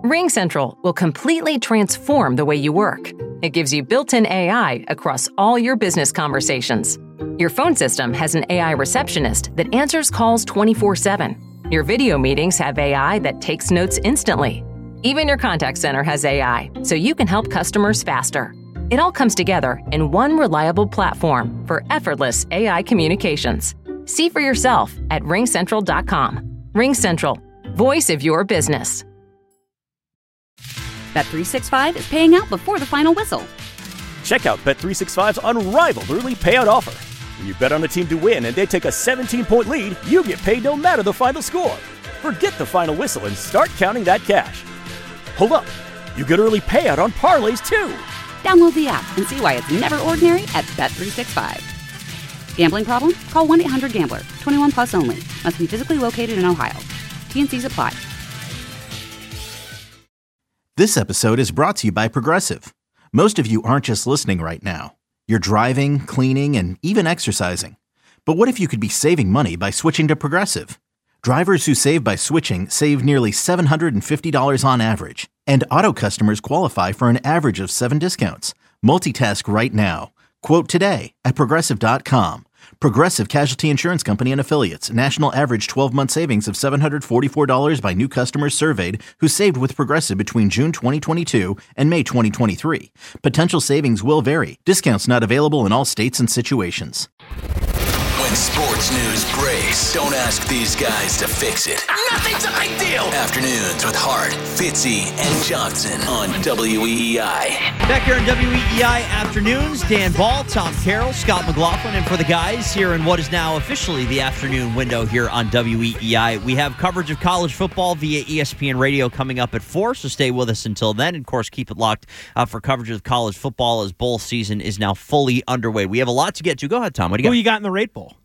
RingCentral will completely transform the way you work. It gives you built-in AI across all your business conversations. Your phone system has an AI receptionist that answers calls 24/7. Your video meetings have AI that takes notes instantly. Even your contact center has AI, so you can help customers faster. It all comes together in one reliable platform for effortless AI communications. See for yourself at ringcentral.com. RingCentral, voice of your business. Bet365 is paying out before the final whistle. Check out Bet365's unrivaled early payout offer. When you bet on a team to win and they take a 17-point lead, you get paid no matter the final score. Forget the final whistle and start counting that cash. Hold up. You get early payout on parlays, too. Download the app and see why it's never ordinary at Bet365. Gambling problem? Call 1-800-GAMBLER. 21 plus only. Must be physically located in Ohio. T&Cs apply. This episode is brought to you by Progressive. Most of you aren't just listening right now. You're driving, cleaning, and even exercising. But what if you could be saving money by switching to Progressive? Drivers who save by switching save nearly $750 on average. And auto customers qualify for an average of 7 discounts. Multitask right now. Quote today at Progressive.com. Progressive Casualty Insurance Company and Affiliates. National average 12-month savings of $744 by new customers surveyed who saved with Progressive between June 2022 and May 2023. Potential savings will vary. Discounts not available in all states and situations. When sports news breaks, don't ask these guys to fix it. Nothing's a big deal. Afternoons with Hart, Fitzy, and Johnson on WEEI. Back here on WEEI Afternoons, Dan Ball, Tom Carroll, Scott McLaughlin, and for the guys here in what is now officially the afternoon window here on WEEI, we have coverage of college football via ESPN Radio coming up at 4, so stay with us until then. And, of course, keep it locked for coverage of college football as bowl season is now fully underway. We have a lot to get to. Go ahead, Tom. What do you got? Who you got in the Rate Bowl?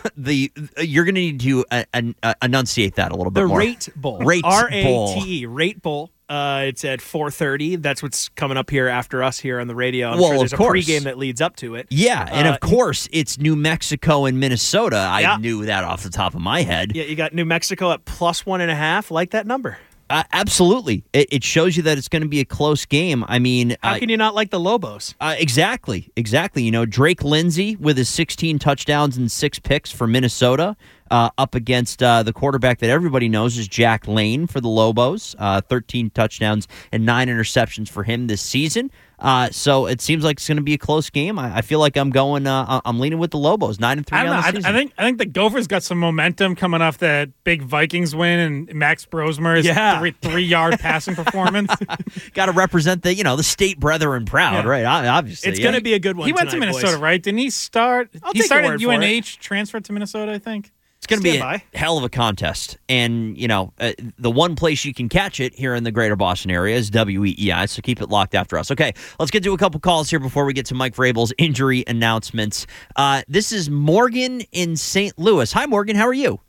You're going to need to enunciate that a little bit more. The Rate Bowl. Rate R-A-T-E. Rate Bowl. It's at 4:30. That's what's coming up here after us here on the radio. I'm sure there's a pregame that leads up to it. Yeah, and of course, it's New Mexico and Minnesota. I knew that off the top of my head. Yeah, you got New Mexico at +1.5. Like that number. Absolutely. It shows you that it's going to be a close game. I mean, how can you not like the Lobos? Exactly. You know, Drake Lindsey with his 16 touchdowns and 6 picks for Minnesota up against the quarterback that everybody knows is Jack Lane for the Lobos. 13 touchdowns and 9 interceptions for him this season. So it seems like it's going to be a close game. I feel like I'm going. I'm leaning with the Lobos, 9-3 on the season. I think the Gophers got some momentum coming off that big Vikings win and Max Brosmer's 3-yard passing performance. Got to represent the state brethren proud, right? Obviously, it's going to be a good one. He went to Minnesota, boys. Right? Didn't he start? He started at UNH, transferred to Minnesota, I think. It's going to be a hell of a contest. And, the one place you can catch it here in the greater Boston area is WEEI, so keep it locked after us. Okay, let's get to a couple calls here before we get to Mike Vrabel's injury announcements. This is Morgan in St. Louis. Hi, Morgan. How are you?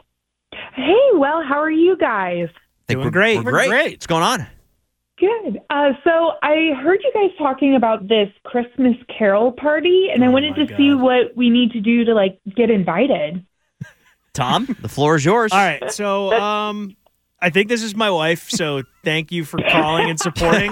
Hey, well, how are you guys? Doing great. We're great. What's going on? Good. So I heard you guys talking about this Christmas Carol party, and I wanted to see what we need to do to, get invited. Tom, the floor is yours. All right. So I think this is my wife, so thank you for calling and supporting.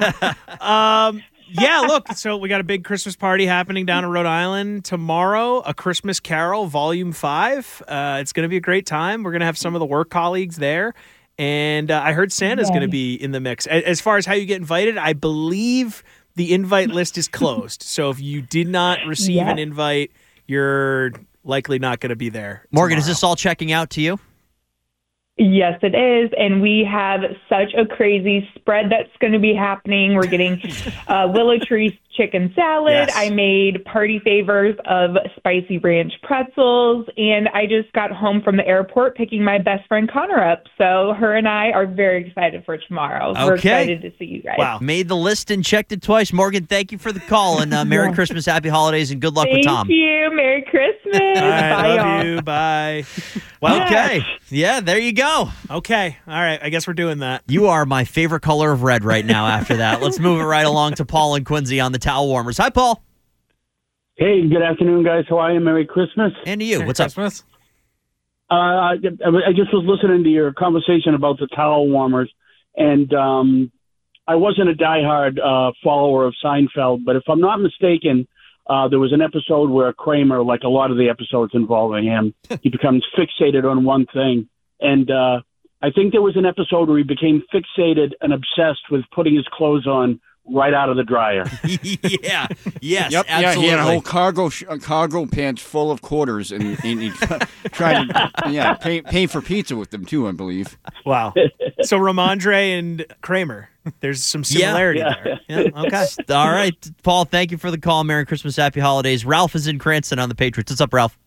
Look, so we got a big Christmas party happening down in Rhode Island tomorrow, A Christmas Carol, Volume 5. It's going to be a great time. We're going to have some of the work colleagues there, and I heard Santa's going to be in the mix. As far as how you get invited, I believe the invite list is closed. So if you did not receive an invite, you're likely not going to be there. Morgan, tomorrow. is this all checking out to you? Yes, it is. And we have such a crazy spread that's going to be happening. We're getting Willow Tree chicken salad. Yes. I made party favors of spicy ranch pretzels. And I just got home from the airport picking my best friend Connor up. So her and I are very excited for tomorrow. Okay. We're excited to see you guys. Wow. Made the list and checked it twice. Morgan, thank you for the call. And Merry Christmas, Happy Holidays, and good luck with Tom. Thank you. Merry Christmas. All right, Bye, love y'all. you. Bye. Well, okay. Yeah, there you go. Okay. All right. I guess we're doing that. You are my favorite color of red right now after that. Let's move it right along to Paul and Quincy on the towel warmers. Hi, Paul. Hey, good afternoon, guys. How are you? Merry Christmas. And to you. Merry What's Christmas. up? I just was listening to your conversation about the towel warmers, And I wasn't a diehard follower of Seinfeld, but if I'm not mistaken, there was an episode where Kramer, like a lot of the episodes involving him, he becomes fixated on one thing. And I think there was an episode where he became fixated and obsessed with putting his clothes on right out of the dryer. Yeah. Yes. Yep. Absolutely. Yeah, he had a whole cargo pants full of quarters, and he tried to pay for pizza with them too, I believe. Wow. So Ramondre and Kramer, there's some similarity there. Yeah. Okay. All right, Paul. Thank you for the call. Merry Christmas, Happy Holidays. Ralph is in Cranston on the Patriots. What's up, Ralph?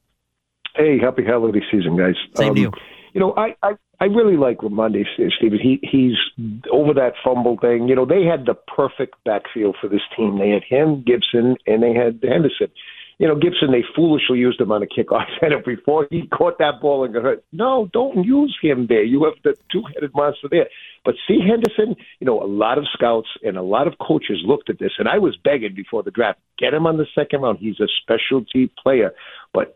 Hey, happy holiday season, guys. Same to you. You know, I really like Ramondre Stevenson. He's over that fumble thing. You know, they had the perfect backfield for this team. They had him, Gibson, and they had Henderson. You know, Gibson, they foolishly used him on a kickoff center before he caught that ball and got hurt. No, don't use him there. You have the two-headed monster there. But see, Henderson, you know, a lot of scouts and a lot of coaches looked at this, and I was begging before the draft, get him on the second round. He's a specialty player. But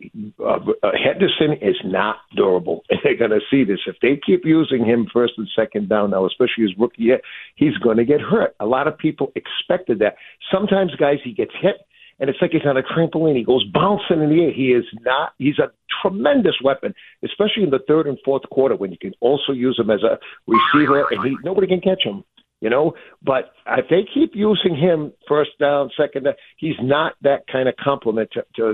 Henderson is not durable, and they're going to see this. If they keep using him first and second down now, especially his rookie year, he's going to get hurt. A lot of people expected that. Sometimes, guys, he gets hit, and it's like he's on a trampoline. He goes bouncing in the air. He's a tremendous weapon, especially in the third and fourth quarter when you can also use him as a receiver, and nobody can catch him. You know, but if they keep using him first down, second down, he's not that kind of complement to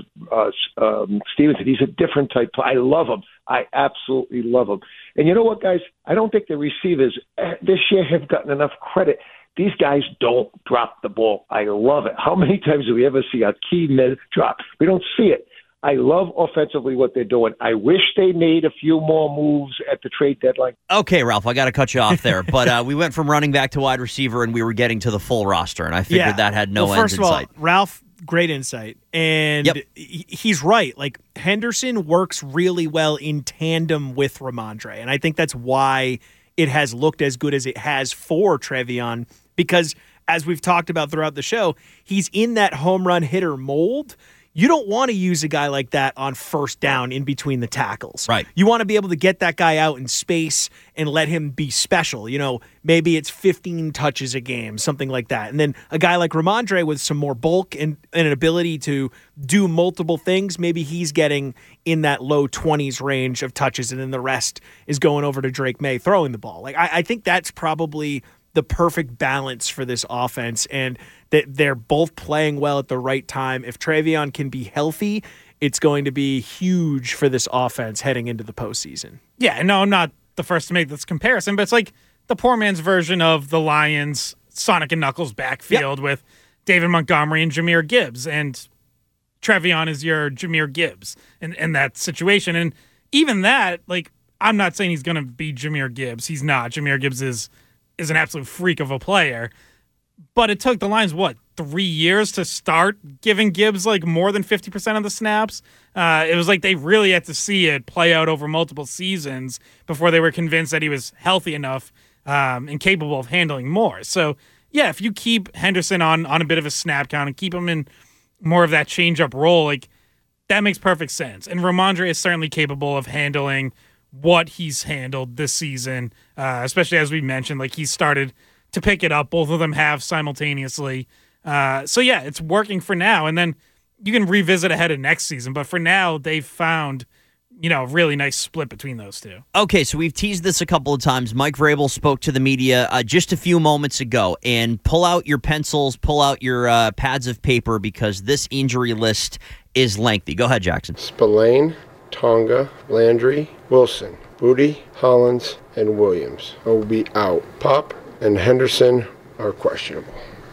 Stevenson. He's a different type. I love him. I absolutely love him. And you know what, guys? I don't think the receivers this year have gotten enough credit. These guys don't drop the ball. I love it. How many times do we ever see a key mid drop? We don't see it. I love offensively what they're doing. I wish they made a few more moves at the trade deadline. Okay, Ralph, I got to cut you off there. But we went from running back to wide receiver, and we were getting to the full roster, and I figured that had no end in sight. First of all, Ralph, great insight. And he's right. Like, Henderson works really well in tandem with Ramondre, and I think that's why it has looked as good as it has for Trevion, because as we've talked about throughout the show, he's in that home run hitter mold. You don't want to use a guy like that on first down in between the tackles. Right. You want to be able to get that guy out in space and let him be special. You know, maybe it's 15 touches a game, something like that. And then a guy like Ramondre with some more bulk and an ability to do multiple things, maybe he's getting in that low 20s range of touches, and then the rest is going over to Drake May throwing the ball. Like, I think that's probably the perfect balance for this offense, and that they're both playing well at the right time. If Trevion can be healthy, it's going to be huge for this offense heading into the postseason. Yeah, no, I'm not the first to make this comparison, but it's like the poor man's version of the Lions' Sonic and Knuckles backfield with David Montgomery and Jahmyr Gibbs, and Trevion is your Jahmyr Gibbs in that situation. And even that, like, I'm not saying he's going to be Jahmyr Gibbs. He's not. Jahmyr Gibbs is an absolute freak of a player. But it took the Lions, 3 years to start giving Gibbs like more than 50% of the snaps? It was like they really had to see it play out over multiple seasons before they were convinced that he was healthy enough and capable of handling more. So, yeah, if you keep Henderson on a bit of a snap count and keep him in more of that change-up role, like, that makes perfect sense. And Ramondre is certainly capable of handling what he's handled this season, especially as we mentioned, like, he started to pick it up. Both of them have simultaneously. So, yeah, it's working for now. And then you can revisit ahead of next season. But for now, they've found, a really nice split between those two. Okay, so we've teased this a couple of times. Mike Vrabel spoke to the media just a few moments ago. And pull out your pencils, pull out your pads of paper, because this injury list is lengthy. Go ahead, Jackson. Spillane, Tonga, Landry, Wilson, Booty, Hollins, and Williams will be out. Pop and Henderson are questionable.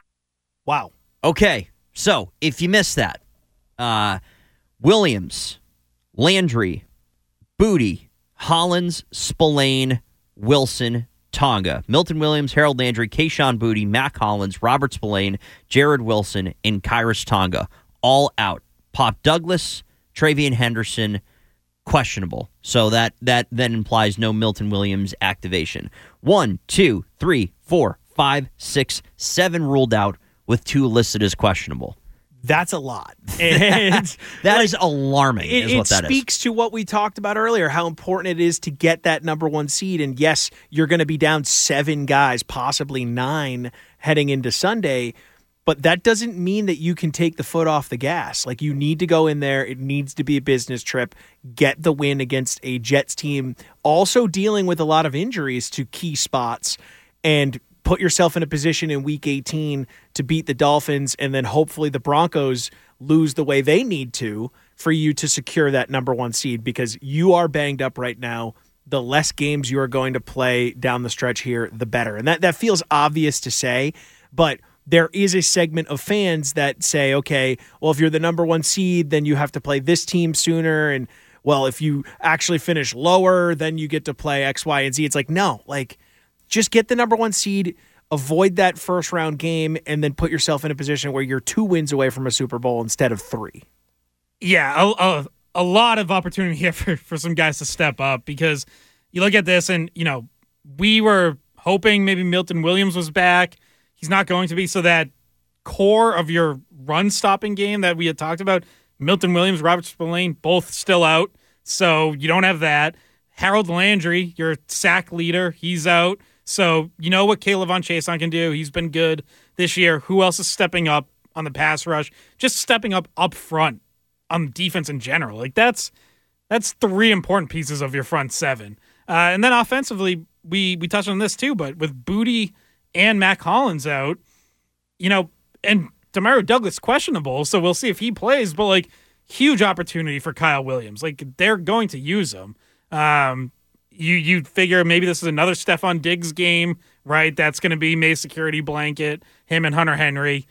Wow. Okay, so if you missed that, Williams, Landry, Booty, Hollins, Spillane, Wilson, Tonga. Milton Williams, Harold Landry, Keyshawn Booty, Mac Hollins, Robert Spillane, Jared Wilson, and Kyrus Tonga. All out. Pop Douglas, Trevion Henderson, questionable. So that then implies no Milton Williams activation. 1, 2, 3, 4, 5, 6, 7 ruled out, with 2 listed as questionable. That's a lot. And that is alarming, is what that is. It speaks to what we talked about earlier, how important it is to get that number 1 seed. And yes, you're going to be down 7 guys, possibly 9 heading into Sunday. But that doesn't mean that you can take the foot off the gas. Like, you need to go in there. It needs to be a business trip. Get the win against a Jets team also dealing with a lot of injuries to key spots, and put yourself in a position in Week 18 to beat the Dolphins, and then hopefully the Broncos lose the way they need to for you to secure that number 1 seed, because you are banged up right now. The less games you are going to play down the stretch here, the better. And that feels obvious to say, but there is a segment of fans that say, okay, well, if you're the number 1 seed, then you have to play this team sooner. And, well, if you actually finish lower, then you get to play X, Y, and Z. It's like, no, like, just get the number 1 seed, avoid that first round game, and then put yourself in a position where you're 2 wins away from a Super Bowl instead of 3. Yeah, a lot of opportunity here for some guys to step up, because you look at this and, we were hoping maybe Milton Williams was back. He's not going to be. So that core of your run-stopping game that we had talked about, Milton Williams, Robert Spillane, both still out. So you don't have that. Harold Landry, your sack leader, he's out. So you know what Caleb Von Chason can do. He's been good this year. Who else is stepping up on the pass rush? Just stepping up front on defense in general. Like, that's 3 important pieces of your front 7. And then offensively, we touched on this too, but with Booty and Mac Hollins out, and Demario Douglas questionable, so we'll see if he plays, but like, huge opportunity for Kyle Williams. Like, they're going to use him. You'd figure maybe this is another Stephon Diggs game, right? That's going to be May's security blanket, him and Hunter Henry.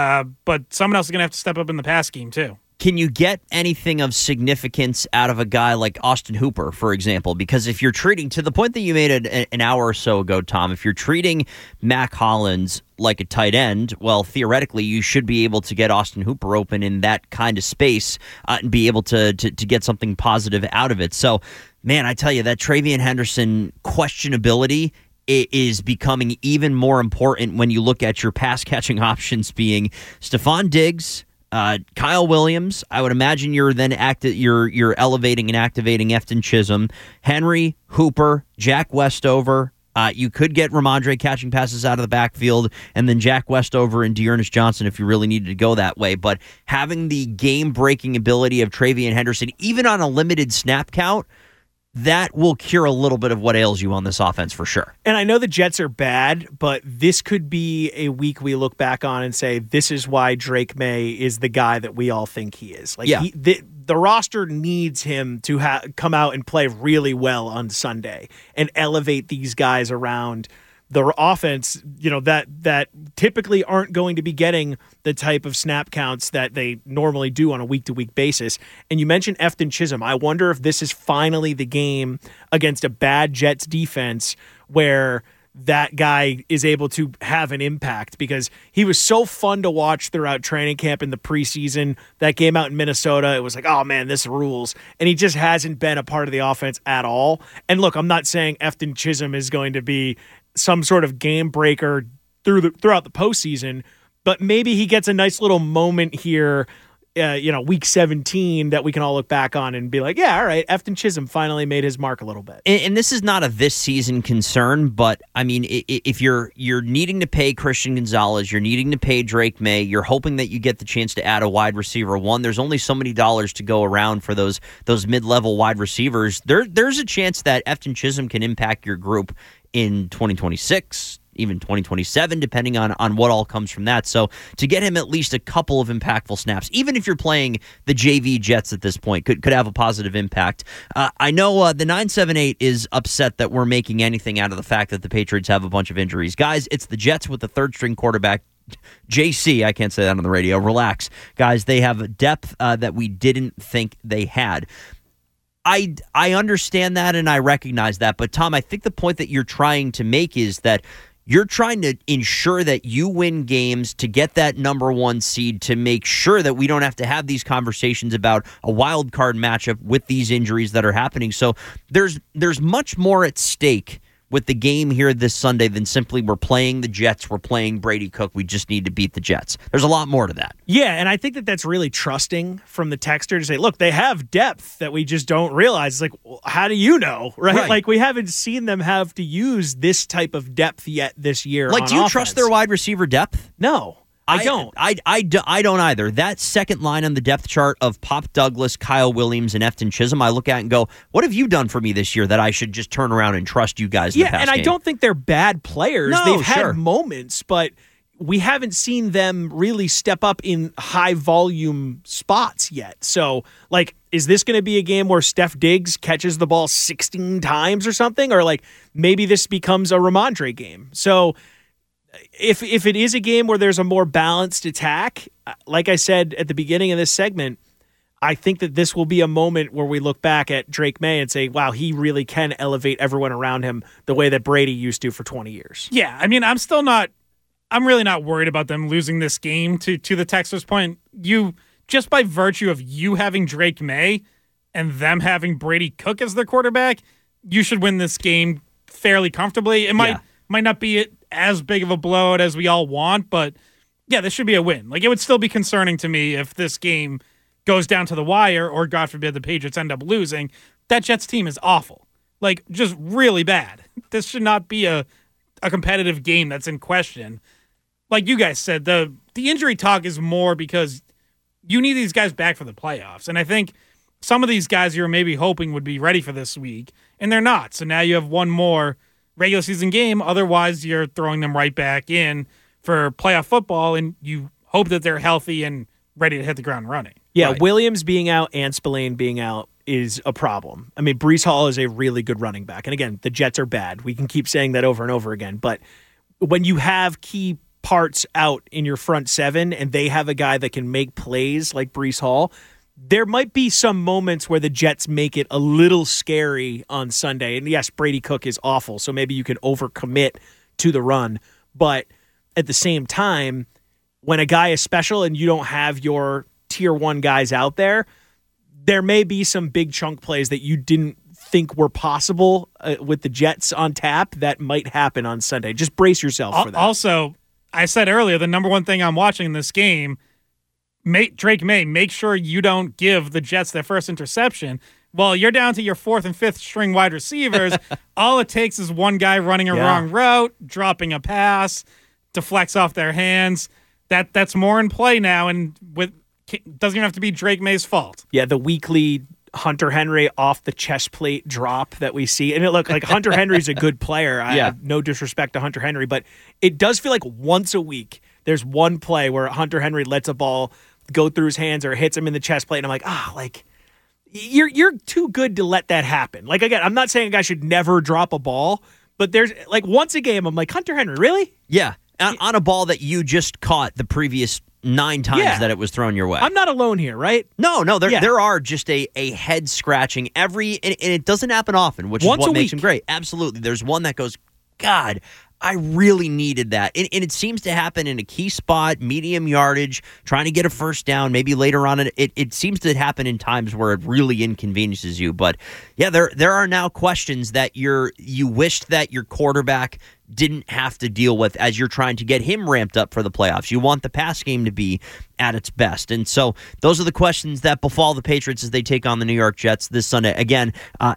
But someone else is going to have to step up in the pass game too. Can you get anything of significance out of a guy like Austin Hooper, for example? Because if you're treating, to the point that you made an hour or so ago, Tom, if you're treating Mac Hollins like a tight end, well, theoretically, you should be able to get Austin Hooper open in that kind of space and be able to get something positive out of it. So, man, I tell you, that TreVeyon Henderson questionability is becoming even more important when you look at your pass-catching options being Stephon Diggs, Kyle Williams. I would imagine you're then you're elevating and activating Efton Chisholm, Henry, Hooper, Jack Westover. You could get Ramondre catching passes out of the backfield, and then Jack Westover and Dearness Johnson if you really needed to go that way. But having the game-breaking ability of TreVeyon Henderson, even on a limited snap count, that will cure a little bit of what ails you on this offense for sure. And I know the Jets are bad, but this could be a week we look back on and say, this is why Drake May is the guy that we all think he is. Like, yeah. The roster needs him to come out and play really well on Sunday and elevate these guys around the offense, that typically aren't going to be getting the type of snap counts that they normally do on a week-to-week basis. And you mentioned Efton Chisholm. I wonder if this is finally the game against a bad Jets defense where that guy is able to have an impact, because he was so fun to watch throughout training camp in the preseason. That game out in Minnesota, it was like, oh man, this rules. And he just hasn't been a part of the offense at all. And look, I'm not saying Efton Chisholm is going to be some sort of game breaker throughout the postseason, but maybe he gets a nice little moment here, week 17 that we can all look back on and be like, yeah, all right, Efton Chisholm finally made his mark a little bit. And this is not a this season concern, but I mean, if you're needing to pay Christian Gonzalez, you're needing to pay Drake May, you're hoping that you get the chance to add a wide receiver one. There's only so many dollars to go around for those mid-level wide receivers. There's a chance that Efton Chisholm can impact your group in 2026, even 2027, depending on what all comes from that. So to get him at least a couple of impactful snaps, even if you're playing the JV Jets at this point, could have a positive impact. I know the 978 is upset that we're making anything out of the fact that the Patriots have a bunch of injuries. Guys, it's the Jets with the third-string quarterback, JC. I can't say that on the radio. Relax. Guys, they have a depth that we didn't think they had. I understand that and I recognize that, but Tom, I think the point that you're trying to make is that you're trying to ensure that you win games to get that number 1 seed, to make sure that we don't have to have these conversations about a wild card matchup with these injuries that are happening. So there's much more at stake with the game here this Sunday than simply we're playing the Jets, we're playing Brady Cook, we just need to beat the Jets. There's a lot more to that. Yeah, and I think that that's really trusting from the texter to say, look, they have depth that we just don't realize. It's like, well, how do you know, right? Like, we haven't seen them have to use this type of depth yet this year. Like, do you trust their wide receiver depth? No. I don't. I don't either. That second line on the depth chart of Pop Douglas, Kyle Williams, and Efton Chisholm, I look at and go, what have you done for me this year that I should just turn around and trust you guys in the past and game? I don't think they're bad players. No, They've had moments, but we haven't seen them really step up in high-volume spots yet. So, like, is this going to be a game where Steph Diggs catches the ball 16 times or something? Or, like, maybe this becomes a Ramondre game. So if it is a game where there's a more balanced attack, like I said at the beginning of this segment, I think that this will be a moment where we look back at Drake May and say, wow, he really can elevate everyone around him the way that Brady used to for 20 years. Yeah, I mean, I'm really not worried about them losing this game to the Texans' point. You, just by virtue of you having Drake May and them having Brady Cook as their quarterback, you should win this game fairly comfortably. It might not be as big of a blowout as we all want, but yeah, this should be a win. Like, it would still be concerning to me if this game goes down to the wire or, God forbid, the Patriots end up losing. That Jets team is awful. Like, just really bad. This should not be a competitive game that's in question. Like you guys said, the injury talk is more because you need these guys back for the playoffs. And I think some of these guys you're maybe hoping would be ready for this week, and they're not. So now you have one more regular season game. Otherwise, you're throwing them right back in for playoff football, and you hope that they're healthy and ready to hit the ground running. Yeah, Right. Williams being out and Spillane being out is a problem. I mean, Breece Hall is a really good running back. And again, the Jets are bad. We can keep saying that over and over again. But when you have key parts out in your front seven and they have a guy that can make plays like Breece Hall, there might be some moments where the Jets make it a little scary on Sunday. And yes, Brady Cook is awful, so maybe you can overcommit to the run. But at the same time, when a guy is special and you don't have your tier one guys out there, there may be some big chunk plays that you didn't think were possible with the Jets on tap that might happen on Sunday. Just brace yourself for that. Also, I said earlier, the number one thing I'm watching in this game, Drake May, make sure you don't give the Jets their first interception. Well, you're down to your fourth and fifth string wide receivers. All it takes is one guy running a wrong route, dropping a pass, deflects off their hands. That's more in play now, and doesn't even have to be Drake May's fault. Yeah, the weekly Hunter Henry off the chest plate drop that we see. And it look like Hunter Henry's a good player. I have no disrespect to Hunter Henry, but it does feel like once a week there's one play where Hunter Henry lets a ball go through his hands or hits him in the chest plate, and I'm like, you're too good to let that happen. Like, again, I'm not saying a guy should never drop a ball, but there's like once a game I'm like, Hunter Henry, really? Yeah. On a ball that you just caught the previous 9 times that it was thrown your way. I'm not alone here, right? No, there are just a head scratching and it doesn't happen often, which is what makes him great. Absolutely. There's one that goes, God, I really needed that. And it seems to happen in a key spot, medium yardage, trying to get a first down, maybe later on. It seems to happen in times where it really inconveniences you. But, yeah, there are now questions that you wished that your quarterback didn't have to deal with as you're trying to get him ramped up for the playoffs. You want the pass game to be at its best. And so those are the questions that befall the Patriots as they take on the New York Jets this Sunday. Again,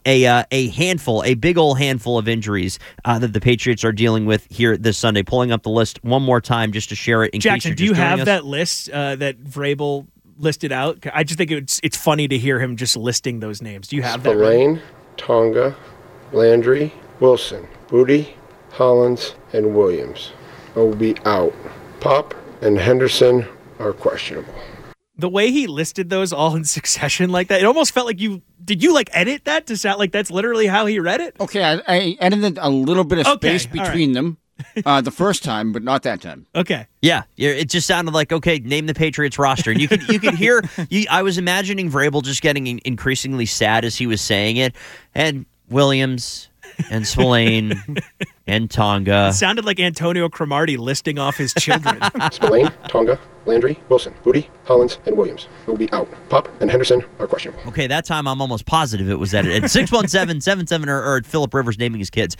a big old handful of injuries that the Patriots are dealing with here this Sunday. Pulling up the list one more time just to share it in Jackson, case you're do you just have us. that list that Vrabel listed out? I just think it's funny to hear him just listing those names. Do you have that? Spillane, Tonga, Landry, Wilson, Booty, Hollins, and Williams will be out. Pop and Henderson are questionable. The way he listed those all in succession like that, it almost felt like did you edit that to sound like that's literally how he read it? Okay, I edited a little bit of space between them the first time, but not that time. Okay. Yeah, it just sounded like, okay, name the Patriots roster. And you could hear, I was imagining Vrabel just getting increasingly sad as he was saying it. And Williams and Spillane and Tonga. It sounded like Antonio Cromartie listing off his children. Spillane, Tonga, Landry, Wilson, Booty, Hollins, and Williams will be out. Pop and Henderson are questionable. Okay, that time I'm almost positive it was edited. 617-77 or Philip Rivers naming his kids.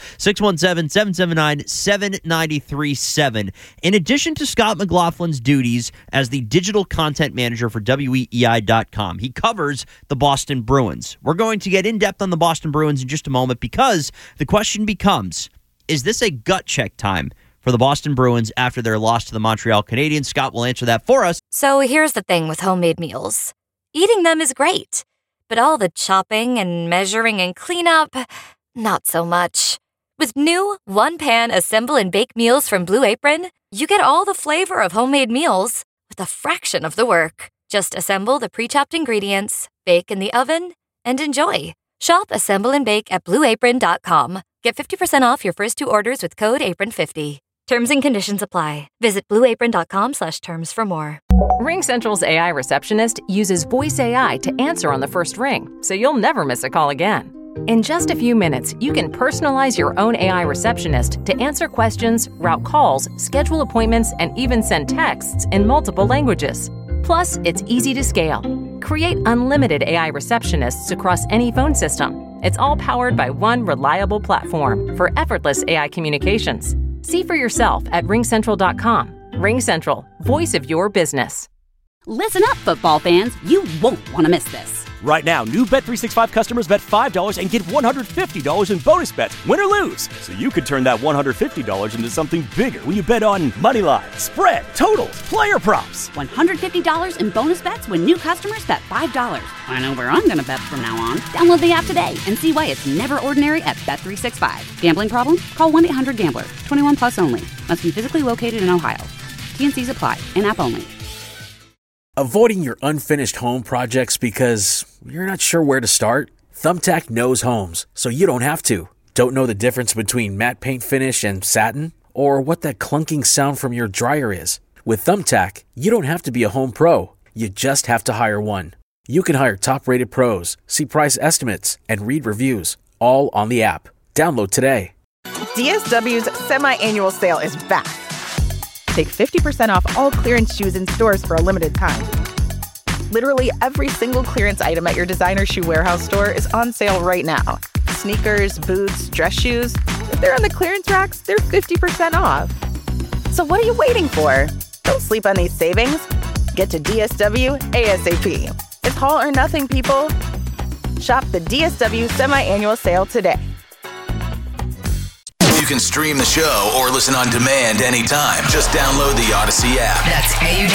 617-779-7937. In addition to Scott McLaughlin's duties as the digital content manager for WEEI.com, he covers the Boston Bruins. We're going to get in depth on the Boston Bruins in just a moment because the question becomes, is this a gut check time for the Boston Bruins after their loss to the Montreal Canadiens? Scott will answer that for us. So here's the thing with homemade meals. Eating them is great, but all the chopping and measuring and cleanup, not so much. With new one-pan assemble and bake meals from Blue Apron, you get all the flavor of homemade meals with a fraction of the work. Just assemble the pre-chopped ingredients, bake in the oven, and enjoy. Shop, assemble, and bake at BlueApron.com. Get 50% off your first 2 orders with code APRON50. Terms and conditions apply. Visit BlueApron.com/terms for more. RingCentral's AI receptionist uses voice AI to answer on the first ring, so you'll never miss a call again. In just a few minutes, you can personalize your own AI receptionist to answer questions, route calls, schedule appointments, and even send texts in multiple languages. Plus, it's easy to scale. Create unlimited AI receptionists across any phone system. It's all powered by one reliable platform for effortless AI communications. See for yourself at ringcentral.com. RingCentral, voice of your business. Listen up, football fans. You won't want to miss this. Right now, new Bet365 customers bet $5 and get $150 in bonus bets, win or lose. So you could turn that $150 into something bigger when you bet on money line, spread, totals, player props. $150 in bonus bets when new customers bet $5. I know where I'm going to bet from now on. Download the app today and see why it's never ordinary at Bet365. Gambling problem? Call 1-800-GAMBLER. 21 plus only. Must be physically located in Ohio. T&Cs apply. In-app only. Avoiding your unfinished home projects because you're not sure where to start? Thumbtack knows homes, so you don't have to. Don't know the difference between matte paint finish and satin? Or what that clunking sound from your dryer is? With Thumbtack, you don't have to be a home pro. You just have to hire one. You can hire top-rated pros, see price estimates, and read reviews, all on the app. Download today. DSW's semi-annual sale is back. Take 50% off all clearance shoes in stores for a limited time. Literally every single clearance item at your designer shoe warehouse store is on sale right now. Sneakers, boots, dress shoes. If they're on the clearance racks, they're 50% off. So what are you waiting for? Don't sleep on these savings. Get to DSW ASAP. It's all or nothing, people. Shop the DSW semi-annual sale today. You can stream the show or listen on demand anytime. Just download the Odyssey app. That's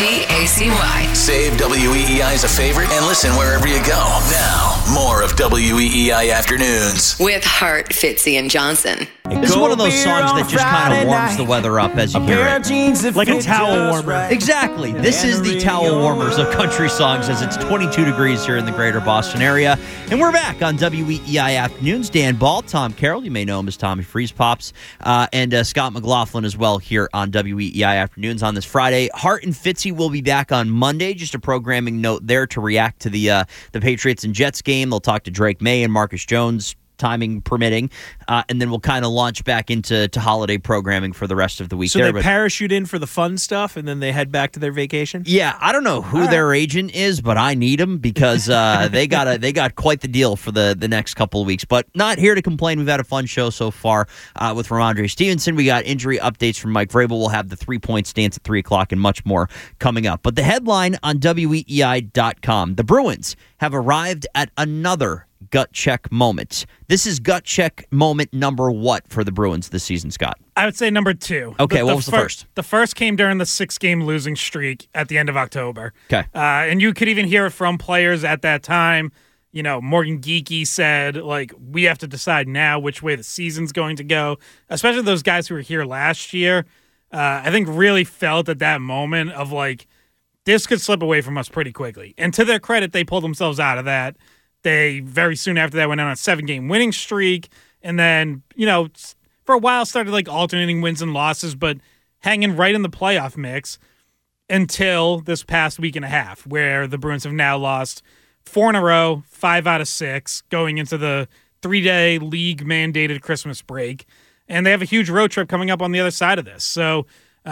AUDACY. Save WEEI as a favorite and listen wherever you go. Now, more of WEEI Afternoons. With Hart, Fitzy, and Johnson. This is one of those songs that just kind of warms the weather up as you hear it. Like a towel warmer. Exactly. This is the towel warmers of country songs as it's 22 degrees here in the greater Boston area. And we're back on WEEI Afternoons. Dan Ball, Tom Carroll, you may know him as Tommy Freeze Pops, and Scott McLaughlin as well here on WEEI Afternoons on this Friday. Hart and Fitzy will be back on Monday. Just a programming note there to react to the Patriots and Jets game. They'll talk to Drake May and Marcus Jones, timing permitting, and then we'll kind of launch back into holiday programming for the rest of the week. So they parachute in for the fun stuff, and then they head back to their vacation? Yeah, I don't know who their agent is, but I need them because they got quite the deal for the next couple of weeks. But not here to complain. We've had a fun show so far with Ramondre Stevenson. We got injury updates from Mike Vrabel. We'll have the 3-point stance at 3 o'clock and much more coming up. But the headline on WEEI.com, the Bruins have arrived at another gut check moment. This is gut check moment number what for the Bruins this season, Scott? I would say number 2. Okay, what was the first? The first came during the 6-game losing streak at the end of October. Okay. And you could even hear it from players at that time. You know, Morgan Geekie said, like, we have to decide now which way the season's going to go, especially those guys who were here last year. I think really felt at that moment of, like, this could slip away from us pretty quickly. And to their credit, they pulled themselves out of that. They very soon after that went on a 7-game winning streak, and then, you know, for a while started like alternating wins and losses, but hanging right in the playoff mix until this past week and a half, where the Bruins have now lost 4 in a row, 5 out of 6, going into the 3-day league-mandated Christmas break. and they have a huge road trip coming up on the other side of this. So,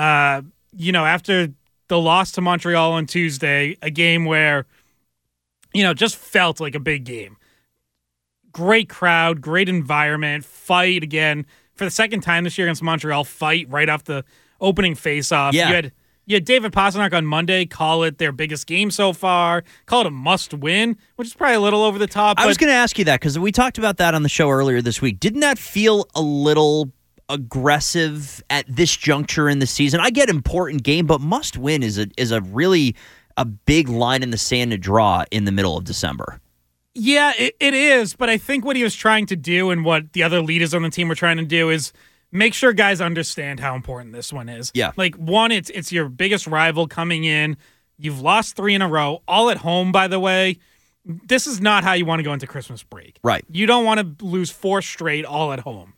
after the loss to Montreal on Tuesday, a game where, just felt like a big game. Great crowd, great environment, fight again. For the second time this year against Montreal, fight right off the opening faceoff. Yeah. You had David Pastrnak on Monday call it their biggest game so far, call it a must-win, which is probably a little over the top. I was going to ask you that because we talked about that on the show earlier this week. Didn't that feel a little aggressive at this juncture in the season? I get important game, but must-win is a really a big line in the sand to draw in the middle of December. Yeah, it is, but I think what he was trying to do and what the other leaders on the team were trying to do is make sure guys understand how important this one is. Yeah. Like, one, it's your biggest rival coming in. You've lost 3 in a row, all at home, by the way. This is not how you want to go into Christmas break. Right. You don't want to lose 4 straight all at home.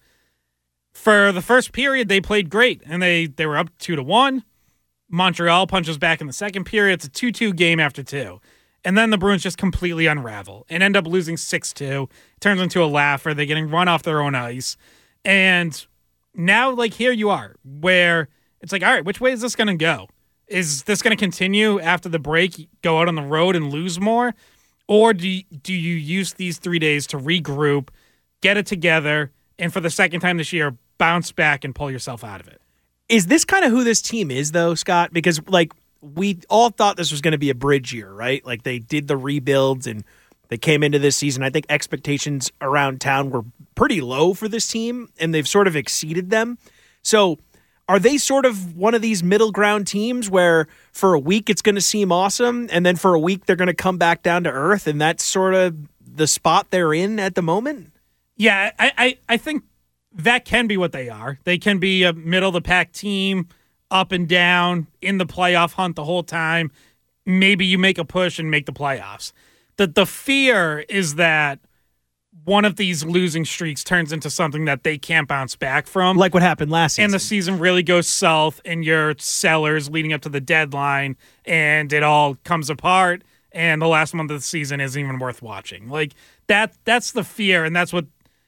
For the first period, they played great, and they were up 2-1. Montreal punches back in the second period. It's a 2-2 game after 2. And then the Bruins just completely unravel and end up losing 6-2. It turns into a laugher. They're getting run off their own ice. And now, here you are, where it's like, all right, which way is this going to go? Is this going to continue after the break, go out on the road and lose more? Or do you use these 3 days to regroup, get it together, and for the second time this year, bounce back and pull yourself out of it? Is this kind of who this team is, though, Scott? Because, we all thought this was going to be a bridge year, right? They did the rebuilds and they came into this season. I think expectations around town were pretty low for this team, and they've sort of exceeded them. So are they sort of one of these middle ground teams where for a week it's going to seem awesome, and then for a week they're going to come back down to earth, and that's sort of the spot they're in at the moment? Yeah, I think that can be what they are. They can be a middle-of-the-pack team, up and down, in the playoff hunt the whole time. Maybe you make a push and make the playoffs. The fear is that one of these losing streaks turns into something that they can't bounce back from. Like what happened last season. And the season really goes south, and you're sellers leading up to the deadline, and it all comes apart, and the last month of the season isn't even worth watching. That's the fear, and that's what,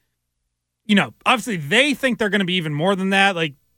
obviously they think they're going to be even more than that.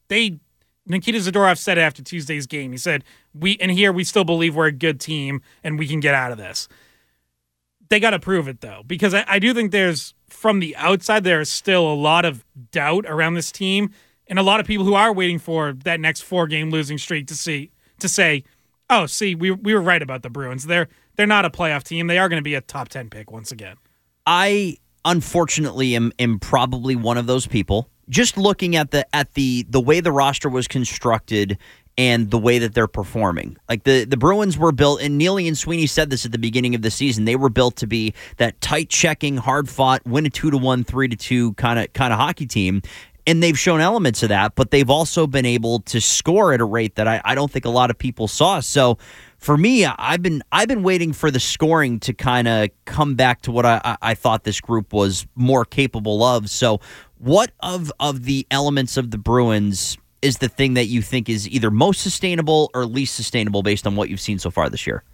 Nikita Zadorov said it after Tuesday's game. He said, we still believe we're a good team and we can get out of this. They got to prove it, though, because I do think from the outside, there's still a lot of doubt around this team and a lot of people who are waiting for that next 4-game losing streak to say, oh, see, we were right about the Bruins. They're not a playoff team. They are going to be a top 10 pick once again. I, unfortunately, am probably one of those people. Just looking at the way the roster was constructed and the way that they're performing. The Bruins were built, and Neely and Sweeney said this at the beginning of the season, they were built to be that tight-checking, hard-fought, win a 2-1, 3-2 kind of hockey team. And they've shown elements of that, but they've also been able to score at a rate that I don't think a lot of people saw. So for me, I've been waiting for the scoring to kind of come back to what I thought this group was more capable of. So what of the elements of the Bruins is the thing that you think is either most sustainable or least sustainable based on what you've seen so far this year?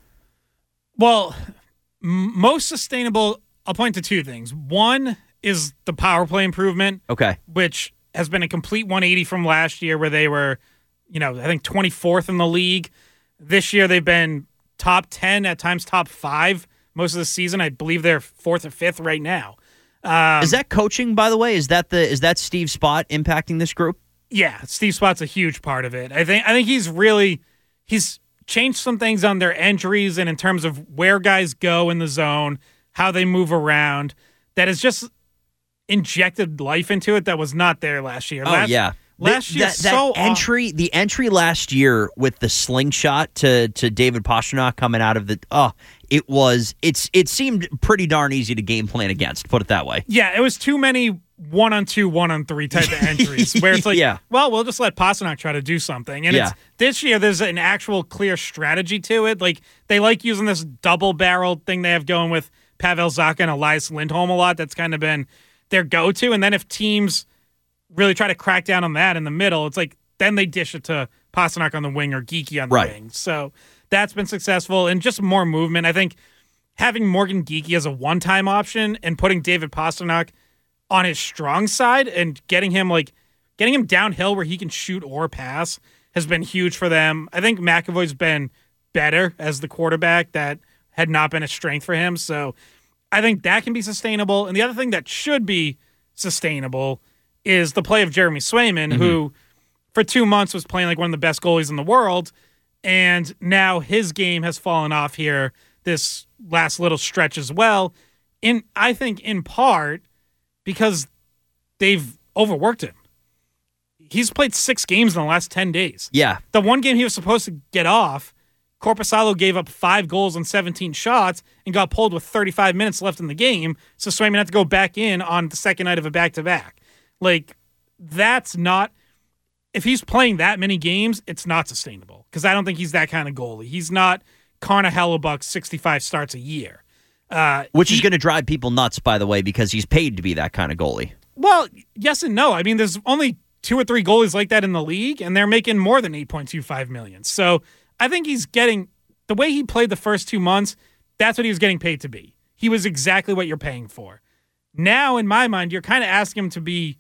Well, most sustainable, I'll point to 2 things. One is the power play improvement. Okay. Which has been a complete 180 from last year where they were, I think 24th in the league. This year they've been top 10, at times top 5 most of the season. I believe they're 4th or 5th right now. Is that coaching, by the way? Is that Steve Spott impacting this group? Yeah, Steve Spott's a huge part of it. I think he's changed some things on their entries and in terms of where guys go in the zone, how they move around. That has just injected life into it that was not there last year. Last year, the entry last year with the slingshot to David Pastrnak coming out of it seemed pretty darn easy to game plan against, put it that way. Yeah, it was too many 1-on-2, 1-on-3 type of entries where it's like, well, we'll just let Pastrnak try to do something. And this year there's an actual clear strategy to it. They like using this double-barreled thing they have going with Pavel Zacha and Elias Lindholm a lot. That's kind of been their go-to. And then if teams really try to crack down on that in the middle, it's then they dish it to Pastrnak on the wing or Geekie on the wing. So that's been successful and just more movement. I think having Morgan Geekie as a one-time option and putting David Pastrnak on his strong side and getting him getting him downhill where he can shoot or pass has been huge for them. I think McAvoy's been better as the quarterback. That had not been a strength for him. So I think that can be sustainable. And the other thing that should be sustainable is the play of Jeremy Swayman, who for 2 months was playing like one of the best goalies in the world. And now his game has fallen off here this last little stretch as well. I think in part because they've overworked him. He's played 6 games in the last 10 days. Yeah. The one game he was supposed to get off, Korpisalo gave up 5 goals on 17 shots and got pulled with 35 minutes left in the game. So Swayman had to go back in on the second night of a back-to-back. Like, that's not... If he's playing that many games, it's not sustainable because I don't think he's that kind of goalie. He's not Connor Hellebuck 65 starts a year. Which is going to drive people nuts, by the way, because he's paid to be that kind of goalie. Well, yes and no. I mean, there's only 2 or 3 goalies like that in the league, and they're making more than $8.25 million. So I think he's getting – the way he played the first 2 months, that's what he was getting paid to be. He was exactly what you're paying for. Now, in my mind, you're kind of asking him to be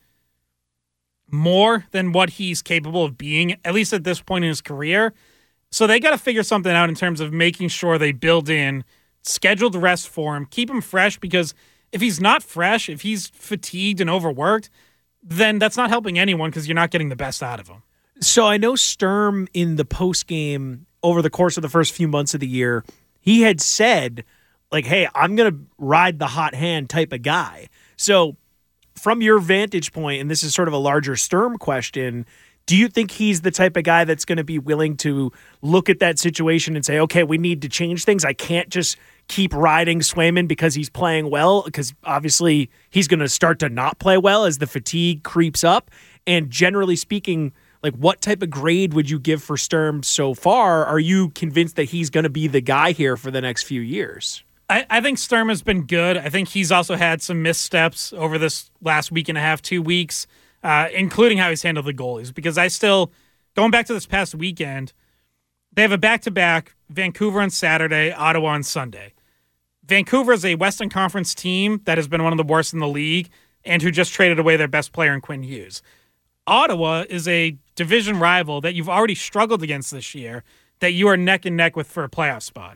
more than what he's capable of being, at least at this point in his career. So they got to figure something out in terms of making sure they build in scheduled rest for him, keep him fresh, because if he's not fresh, if he's fatigued and overworked, then that's not helping anyone because you're not getting the best out of him. So I know Sturm in the postgame over the course of the first few months of the year, he had said, like, hey, I'm going to ride the hot hand type of guy. So from your vantage point, and this is sort of a larger Sturm question, do you think he's the type of guy that's going to be willing to look at that situation and say, okay, we need to change things? I can't just keep riding Swayman because he's playing well, because obviously he's going to start to not play well as the fatigue creeps up. And generally speaking, like, what type of grade would you give for Sturm so far? Are you convinced that he's going to be the guy here for the next few years? I think Sturm has been good. I think he's also had some missteps over this last week and a half, 2 weeks, including how he's handled the goalies. Because going back to this past weekend, they have a back-to-back, Vancouver on Saturday, Ottawa on Sunday. Vancouver is a Western Conference team that has been one of the worst in the league and who just traded away their best player in Quinn Hughes. Ottawa is a division rival that you've already struggled against this year, that you are neck and neck with for a playoff spot.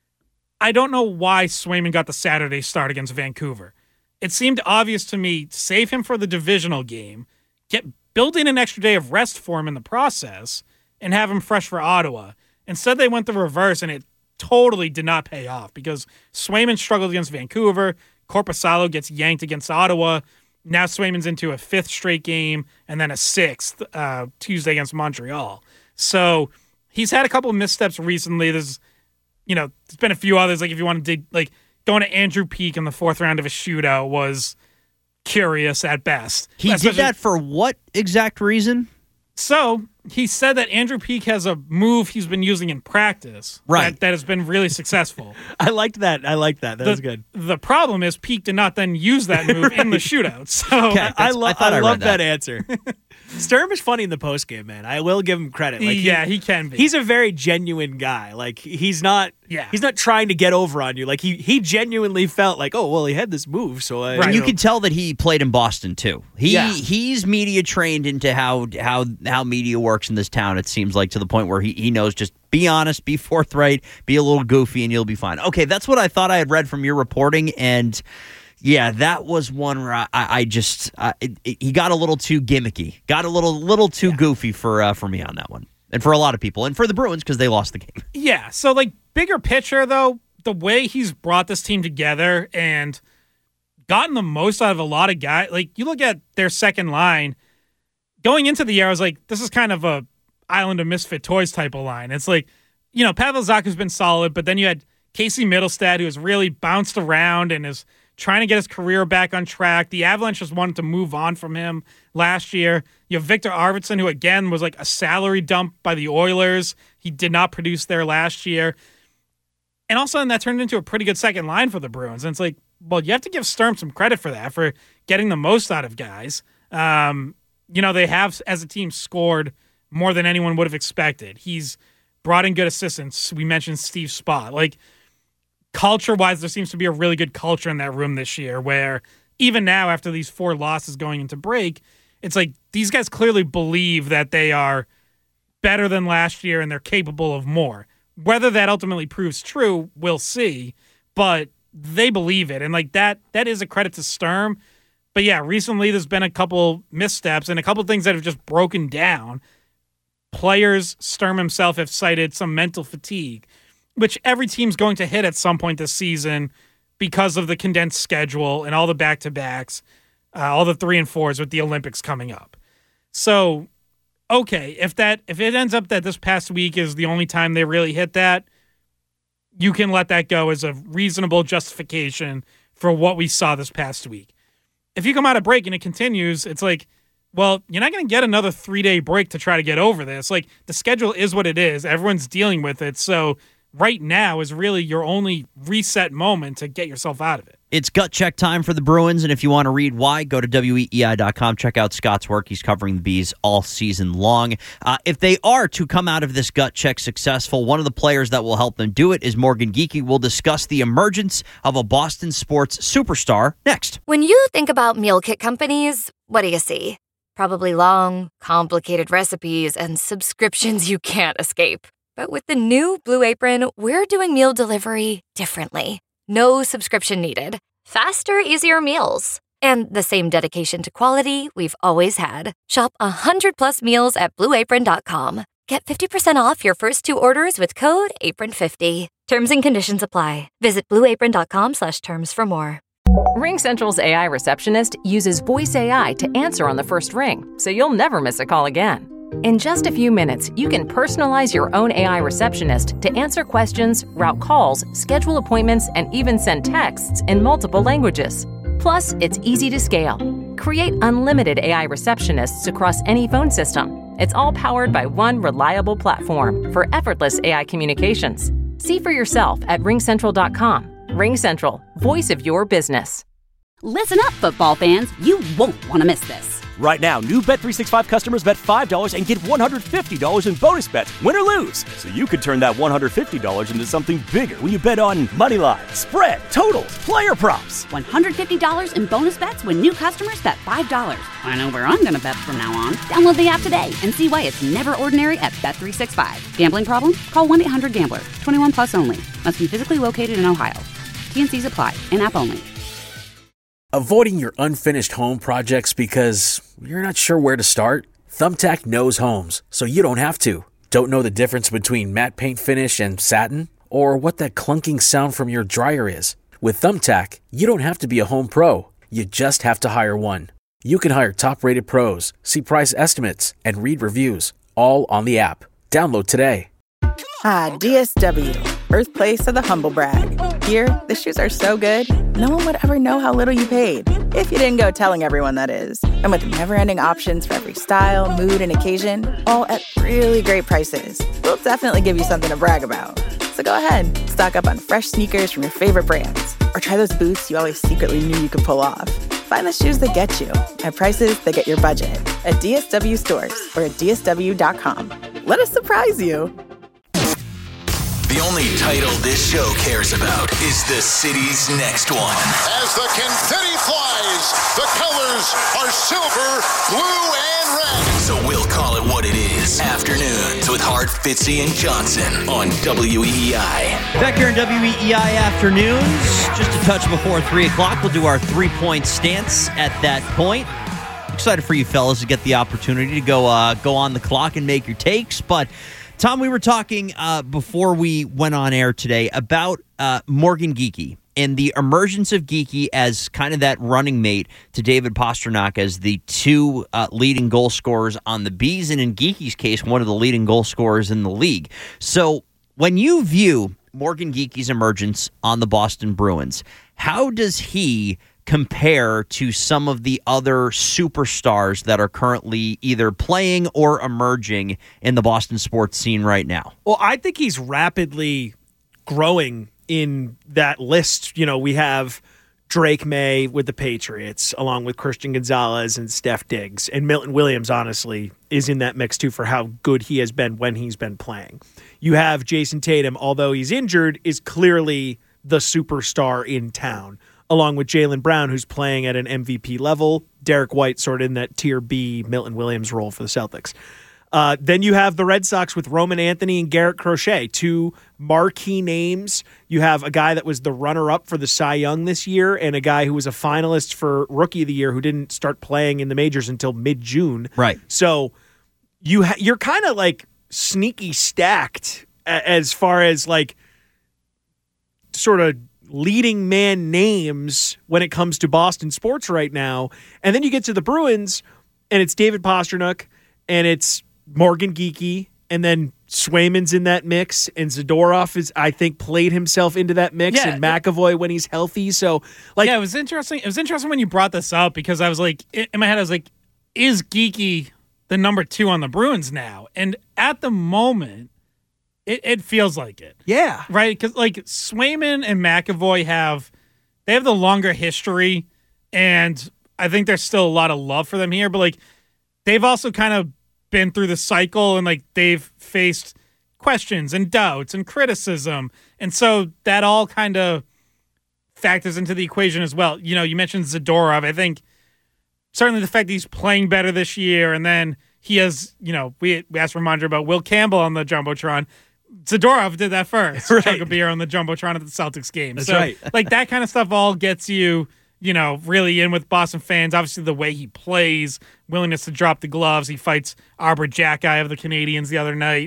I don't know why Swayman got the Saturday start against Vancouver. It seemed obvious to me, save him for the divisional game, build in an extra day of rest for him in the process, and have him fresh for Ottawa. Instead, they went the reverse, and it totally did not pay off because Swayman struggled against Vancouver, Korpisalo gets yanked against Ottawa. Now Swayman's into a 5th straight game and then a 6th Tuesday against Montreal. So he's had a couple of missteps recently. There's been a few others. Like if you want to dig, like going to Andrew Peeke in the 4th round of a shootout was curious at best. He did that for what exact reason? So he said that Andrew Peeke has a move he's been using in practice that has been really successful. I liked that. That was good. The problem is Peeke did not then use that move in the shootout. So okay, I love that answer. Sturm is funny in the postgame, man. I will give him credit. Like, he can be. He's a very genuine guy. Like he's not trying to get over on you. Like he genuinely felt like, oh well, he had this move. So you can tell that he played in Boston too. He's media trained into how media works in this town. It seems like to the point where he knows just be honest, be forthright, be a little goofy, and you'll be fine. Okay, that's what I thought I had read from your reporting, and yeah, that was one where he got a little too gimmicky, got a little too goofy for me on that one, and for a lot of people, and for the Bruins because they lost the game. Yeah, so like bigger picture though, the way he's brought this team together and gotten the most out of a lot of guys. Like you look at their second line going into the year, I was like, this is kind of a Island of Misfit Toys type of line. It's like, Pavel Zacha's been solid, but then you had Casey Middlestad, who has really bounced around and is trying to get his career back on track. The Avalanche just wanted to move on from him last year. You have Victor Arvidsson, who again was like a salary dump by the Oilers. He did not produce there last year. And all of a sudden that turned into a pretty good second line for the Bruins. And it's like, well, you have to give Sturm some credit for that, for getting the most out of guys. They have, as a team, scored more than anyone would have expected. He's brought in good assistants. We mentioned Steve Spott. Like, culture-wise, there seems to be a really good culture in that room this year where even now, after these 4 losses going into break, It's like these guys clearly believe that they are better than last year and they're capable of more. Whether that ultimately proves true, we'll see, but they believe it. And like that is a credit to Sturm. But yeah, recently there's been a couple missteps and a couple things that have just broken down. Players, Sturm himself, have cited some mental fatigue, which every team's going to hit at some point this season because of the condensed schedule and all the back-to-backs, all the 3 and 4s with the Olympics coming up. So, okay, if it ends up that this past week is the only time they really hit that, you can let that go as a reasonable justification for what we saw this past week. If you come out of break and it continues, it's like, well, you're not going to get another 3-day break to try to get over this. Like, the schedule is what it is. Everyone's dealing with it. So right now is really your only reset moment to get yourself out of it. It's gut check time for the Bruins, and if you want to read why, go to weei.com. Check out Scott's work. He's covering the Bees all season long. If they are to come out of this gut check successful, one of the players that will help them do it is Morgan Geekie. We'll discuss the emergence of a Boston sports superstar next. When you think about meal kit companies, what do you see? Probably long, complicated recipes and subscriptions you can't escape. But with the new Blue Apron, we're doing meal delivery differently. No subscription needed. Faster, easier meals. And the same dedication to quality we've always had. Shop 100+ meals at BlueApron.com. Get 50% off your first 2 orders with code APRON50. Terms and conditions apply. Visit BlueApron.com/terms for more. RingCentral's AI receptionist uses voice AI to answer on the first ring, so you'll never miss a call again. In just a few minutes, you can personalize your own AI receptionist to answer questions, route calls, schedule appointments, and even send texts in multiple languages. Plus, it's easy to scale. Create unlimited AI receptionists across any phone system. It's all powered by one reliable platform for effortless AI communications. See for yourself at ringcentral.com. RingCentral, voice of your business. Listen up, football fans. You won't want to miss this. Right now, new Bet365 customers bet $5 and get $150 in bonus bets, win or lose. So you could turn that $150 into something bigger when you bet on money line, spread, totals, player props. $150 in bonus bets when new customers bet $5. I know where I'm going to bet from now on. Download the app today and see why it's never ordinary at Bet365. Gambling problem? Call 1-800-GAMBLER. 21 plus only. Must be physically located in Ohio. T&Cs apply. In-app only. Avoiding your unfinished home projects because you're not sure where to start? Thumbtack knows homes, so you don't have to. Don't know the difference between matte paint finish and satin? Or what that clunking sound from your dryer is? With Thumbtack, you don't have to be a home pro. You just have to hire one. You can hire top-rated pros, see price estimates, and read reviews, all on the app. Download today. DSW, birthplace of the humble brag. Here, the shoes are so good, no one would ever know how little you paid. If you didn't go telling everyone, that is. And with never-ending options for every style, mood, and occasion, all at really great prices, we'll definitely give you something to brag about. So go ahead, stock up on fresh sneakers from your favorite brands. Or try those boots you always secretly knew you could pull off. Find the shoes that get you at prices that get your budget at DSW stores or at DSW.com. Let us surprise you. The only title this show cares about is the city's next one. As the confetti flies, the colors are silver, blue, and red. So we'll call it what it is. Afternoons with Hart, Fitzy, and Johnson on WEEI. Back here in WEEI Afternoons, just a touch before 3 o'clock, we'll do our 3-point stance at that point. Excited for you fellas to get the opportunity to go on the clock and make your takes, but Tom, we were talking before we went on air today about Morgan Geekie and the emergence of Geekie as kind of that running mate to David Pastrnak as the 2 leading goal scorers on the Bees, and in Geekie's case, one of the leading goal scorers in the league. So when you view Morgan Geekie's emergence on the Boston Bruins, how does he compare to some of the other superstars that are currently either playing or emerging in the Boston sports scene right now? Well, I think he's rapidly growing in that list. You know, we have Drake May with the Patriots, along with Christian Gonzalez and Steph Diggs. And Milton Williams, honestly, is in that mix, too, for how good he has been when he's been playing. You have Jason Tatum, although he's injured, is clearly the superstar in town, along with Jaylen Brown, who's playing at an MVP level. Derek White sort of in that tier B Milton Williams role for the Celtics. Then you have the Red Sox with Roman Anthony and Garrett Crochet, two marquee names. You have a guy that was the runner-up for the Cy Young this year and a guy who was a finalist for Rookie of the Year who didn't start playing in the majors until mid-June. Right. So you're kind of like sneaky stacked as far as like sort of leading man names when it comes to Boston sports right now. And then you get to the Bruins and it's David Pastrnak and it's Morgan Geekie, and then Swayman's in that mix, and Zadorov is, I think, played himself into that mix, and McAvoy when he's healthy. So, like, it was interesting. It was interesting when you brought this up because I was like, in my head, I was like, is Geekie the number 2 on the Bruins now? And at the moment, it feels like it. Yeah, right. Because like Swayman and McAvoy have the longer history, and I think there's still a lot of love for them here. But like, they've also kind of been through the cycle and like they've faced questions and doubts and criticism. And so that all kind of factors into the equation as well. You know, you mentioned Zadorov. I think certainly the fact that he's playing better this year and then he has, you know, we asked Ramondre about Will Campbell on the Jumbotron. Zadorov did that first. Right. Chug a beer on the Jumbotron at the Celtics game. That's so right. like that kind of stuff all gets you, you know, really in with Boston fans. Obviously, the way he plays, willingness to drop the gloves. He fights Arbor Jacki of the Canadians the other night.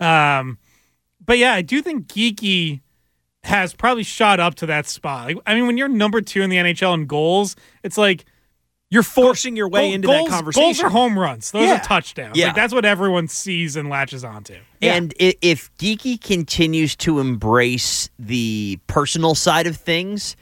But yeah, I do think Geekie has probably shot up to that spot. Like, I mean, when you're number 2 in the NHL in goals, it's like you're forcing your way into that conversation. Goals are home runs. Those are touchdowns. Yeah. Like, that's what everyone sees and latches onto. And if Geekie continues to embrace the personal side of things,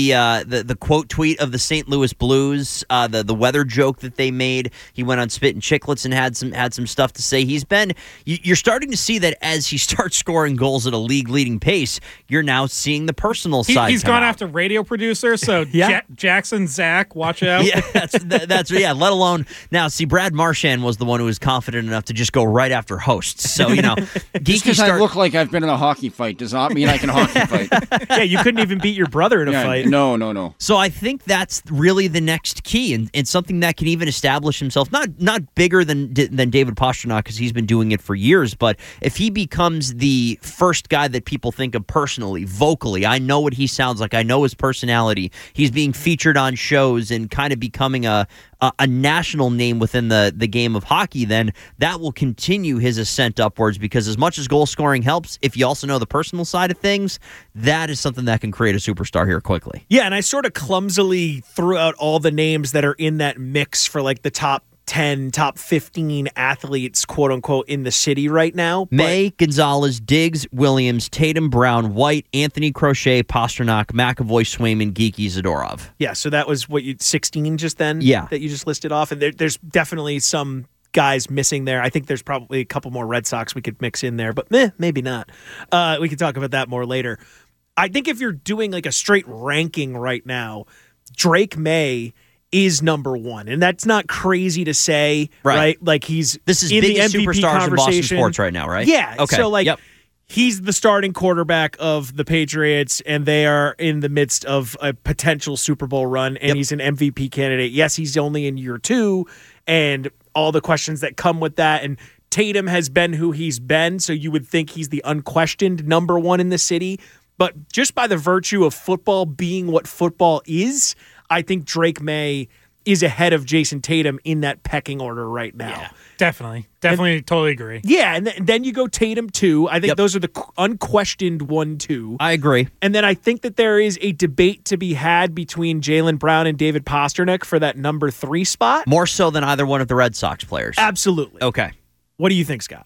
the quote tweet of the St. Louis Blues, the weather joke that they made, he went on Spit and Chicklets and had some stuff to say. You're starting to see that as he starts scoring goals at a league-leading pace, you're now seeing the personal side. He's gone after radio producer, so Jackson, Zach, watch out. Yeah, that's let alone now. See, Brad Marchand was the one who was confident enough to just go right after hosts. So you know, just because I look like I've been in a hockey fight does not mean I can hockey fight. Yeah, you couldn't even beat your brother in a fight. No. So I think that's really the next key, and something that can even establish himself, not bigger than David Pastrnak because he's been doing it for years, but if he becomes the first guy that people think of personally, vocally, I know what he sounds like, I know his personality, he's being featured on shows and kind of becoming a national name within the game of hockey, then that will continue his ascent upwards because as much as goal scoring helps, if you also know the personal side of things, that is something that can create a superstar here quickly. Yeah, and I sort of clumsily threw out all the names that are in that mix for like the top 10, top 15 athletes, quote unquote, in the city right now. May, Gonzalez, Diggs, Williams, Tatum, Brown, White, Anthony Crochet, Pastrnak, McAvoy, Swayman, Geekie, Zadorov. Yeah, so that was 16 just then? Yeah. That you just listed off. And there's definitely some guys missing there. I think there's probably a couple more Red Sox we could mix in there, but maybe not. We can talk about that more later. I think if you're doing like a straight ranking right now, Drake May is number 1, and that's not crazy to say, right? Like this is in biggest the MVP superstars in Boston conversation. sports right now, right? Yeah. Okay. So he's the starting quarterback of the Patriots, and they are in the midst of a potential Super Bowl run, and he's an MVP candidate. Yes, he's only in year 2, and all the questions that come with that, and Tatum has been who he's been, so you would think he's the unquestioned number 1 in the city. But just by the virtue of football being what football is, I think Drake May is ahead of Jason Tatum in that pecking order right now. Yeah, definitely. Totally agree. Yeah, and then you go Tatum 2. I think those are the unquestioned 1-2. I agree. And then I think that there is a debate to be had between Jaylen Brown and David Pastrnak for that number 3 spot. More so than either one of the Red Sox players. Absolutely. Okay. What do you think, Scott?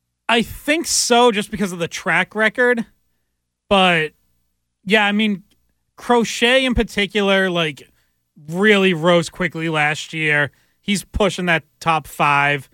I think so, just because of the track record. But, yeah, I mean, Crochet in particular, like, really rose quickly last year. He's pushing that top 5.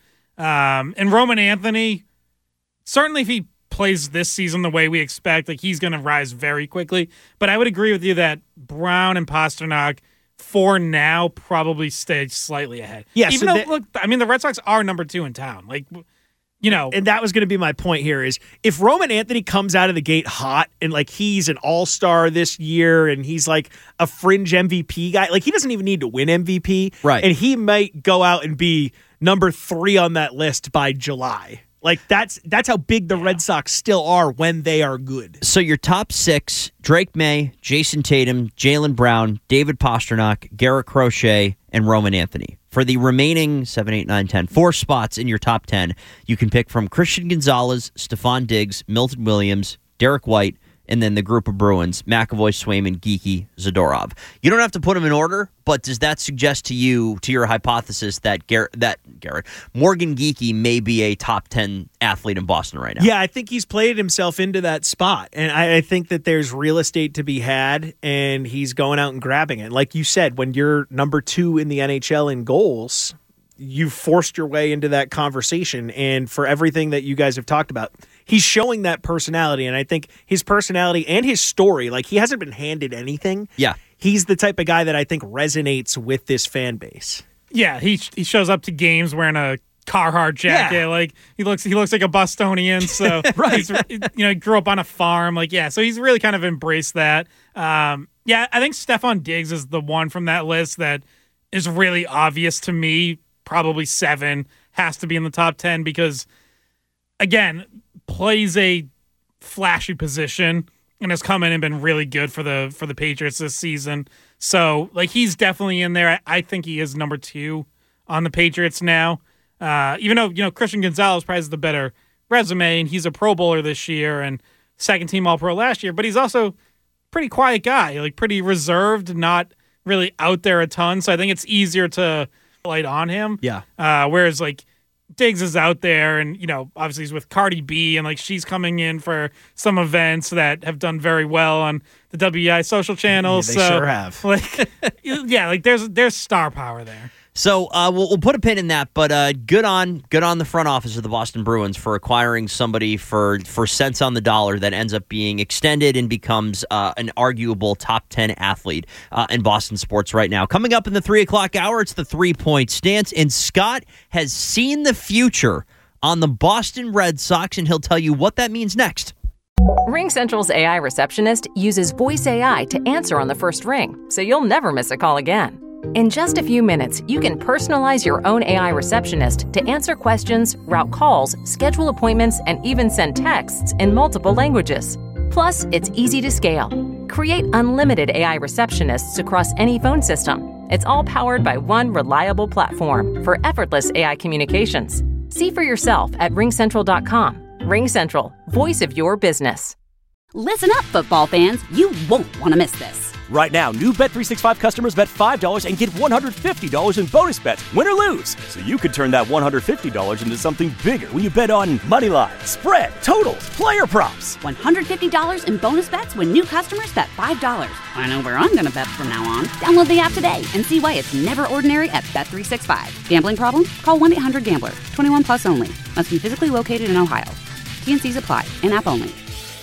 And Roman Anthony, certainly if he plays this season the way we expect, like, he's going to rise very quickly. But I would agree with you that Brown and Pastrnak, for now, probably stay slightly ahead. Yeah, even though, look, I mean, the Red Sox are number 2 in town. Like, and that was going to be my point here is if Roman Anthony comes out of the gate hot and like he's an all-star this year and he's like a fringe MVP guy, like he doesn't even need to win MVP. Right. And he might go out and be number 3 on that list by July. Like that's how big the Red Sox still are when they are good. So your top 6, Drake May, Jason Tatum, Jaylen Brown, David Pastrnak, Garrett Crochet, and Roman Anthony. For the remaining 7, 8, 9, 10, 4 spots in your top 10, you can pick from Christian Gonzalez, Stephon Diggs, Milton Williams, Derek White, and then the group of Bruins, McAvoy, Swayman, Geeky, Zadorov. You don't have to put them in order, but does that suggest to you, to your hypothesis, that Morgan Geeky may be a top 10 athlete in Boston right now? Yeah, I think he's played himself into that spot, and I think that there's real estate to be had, and he's going out and grabbing it. Like you said, when you're number 2 in the NHL in goals, you forced your way into that conversation, and for everything that you guys have talked about, he's showing that personality, and I think his personality and his story, like he hasn't been handed anything. Yeah. He's the type of guy that I think resonates with this fan base. Yeah, he shows up to games wearing a Carhartt jacket. Yeah. Like he looks like a Bostonian. So right. He grew up on a farm. Like, yeah, so he's really kind of embraced that. I think Stephon Diggs is the one from that list that is really obvious to me. Probably 7 has to be in the top 10 because, again, plays a flashy position and has come in and been really good for the Patriots this season. So, like, he's definitely in there. I think he is number 2 on the Patriots now. Even though, Christian Gonzalez probably has the better resume, and he's a Pro Bowler this year and second-team All-Pro last year, but he's also a pretty quiet guy, like pretty reserved, not really out there a ton. So I think it's easier to light on him. Yeah. Whereas, like, Diggs is out there and, obviously he's with Cardi B and, like, she's coming in for some events that have done very well on the WEI social channels. Yeah, they sure have. Like, yeah, like there's star power there. So we'll put a pin in that, but good on the front office of the Boston Bruins for acquiring somebody for cents on the dollar that ends up being extended and becomes an arguable top 10 athlete in Boston sports right now. Coming up in the 3 o'clock hour, it's the 3-point stance, and Scott has seen the future on the Boston Red Sox, and he'll tell you what that means next. RingCentral's AI receptionist uses voice AI to answer on the first ring, so you'll never miss a call again. In just a few minutes, you can personalize your own AI receptionist to answer questions, route calls, schedule appointments, and even send texts in multiple languages. Plus, it's easy to scale. Create unlimited AI receptionists across any phone system. It's all powered by one reliable platform for effortless AI communications. See for yourself at ringcentral.com. RingCentral, voice of your business. Listen up, football fans. You won't want to miss this. Right now, new Bet365 customers bet $5 and get $150 in bonus bets, win or lose. So you could turn that $150 into something bigger when you bet on money line, spread, totals, player props. $150 in bonus bets when new customers bet $5. I know where I'm going to bet from now on. Download the app today and see why it's never ordinary at Bet365. Gambling problem? Call 1-800-GAMBLER. 21 plus only. Must be physically located in Ohio. T&Cs apply. In-app only.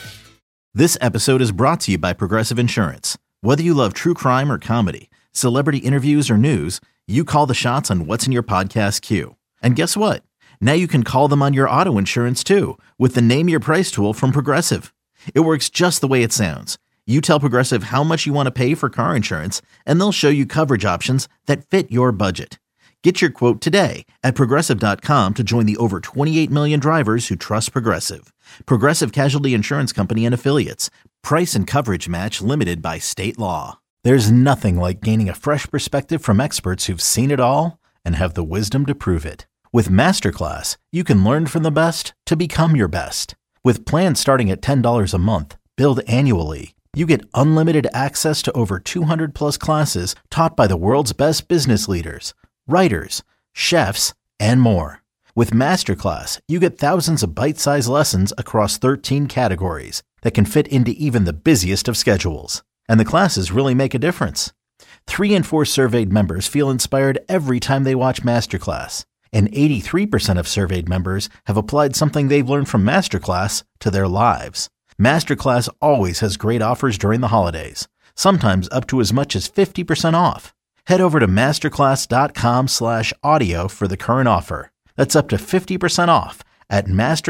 This episode is brought to you by Progressive Insurance. Whether you love true crime or comedy, celebrity interviews or news, you call the shots on what's in your podcast queue. And guess what? Now you can call them on your auto insurance too with the Name Your Price tool from Progressive. It works just the way it sounds. You tell Progressive how much you want to pay for car insurance, and they'll show you coverage options that fit your budget. Get your quote today at Progressive.com to join the over 28 million drivers who trust Progressive. Progressive Casualty Insurance Company and Affiliates. Price and coverage match limited by state law. There's nothing like gaining a fresh perspective from experts who've seen it all and have the wisdom to prove it. With Masterclass, you can learn from the best to become your best. With plans starting at $10 a month, billed annually, you get unlimited access to over 200 plus classes taught by the world's best business leaders, writers, chefs, and more. With Masterclass, you get thousands of bite-sized lessons across 13 categories that can fit into even the busiest of schedules. And the classes really make a difference. 3 in 4 surveyed members feel inspired every time they watch Masterclass. And 83% of surveyed members have applied something they've learned from Masterclass to their lives. Masterclass always has great offers during the holidays, sometimes up to as much as 50% off. Head over to masterclass.com/audio for the current offer. That's up to 50% off at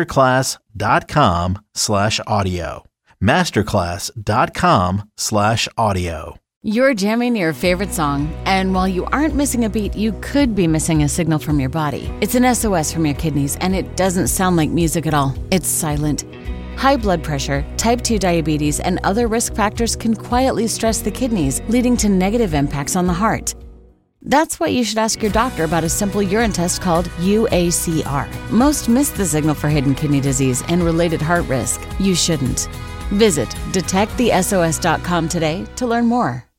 masterclass.com/audio. masterclass.com/audio. You're jamming your favorite song, and while you aren't missing a beat, you could be missing a signal from your body. It's an SOS from your kidneys, and it doesn't sound like music at all. It's silent. High blood pressure, type 2 diabetes, and other risk factors can quietly stress the kidneys, leading to negative impacts on the heart. That's why you should ask your doctor about a simple urine test called UACR. Most miss the signal for hidden kidney disease and related heart risk. You shouldn't. Visit detectthesos.com today to learn more.